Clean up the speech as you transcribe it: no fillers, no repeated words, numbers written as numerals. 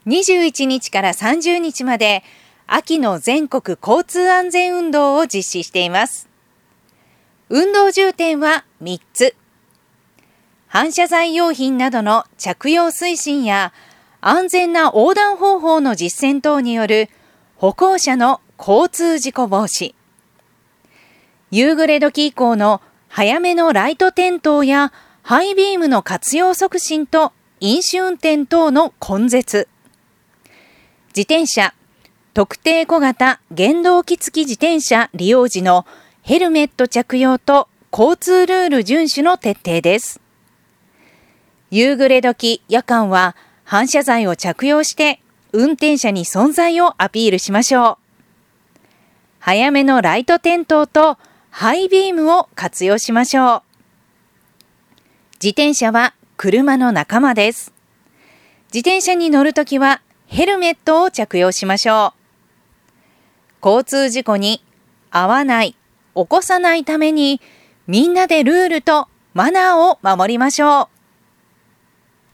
21日から30日まで秋の全国交通安全運動を実施しています。運動重点は3つ。反射材用品などの着用推進や安全な横断方法の実践等による歩行者の交通事故防止。夕暮れ時以降の早めのライト点灯やハイビームの活用促進と飲酒運転等の根絶。自転車、特定小型原動機付き自転車利用時のヘルメット着用と交通ルール遵守の徹底です。夕暮れ時、夜間は反射材を着用して運転者に存在をアピールしましょう。早めのライト点灯とハイビームを活用しましょう。自転車は車の仲間です。自転車に乗るときはヘルメットを着用しましょう。交通事故に遭わない、起こさないためにみんなでルールとマナーを守りましょう。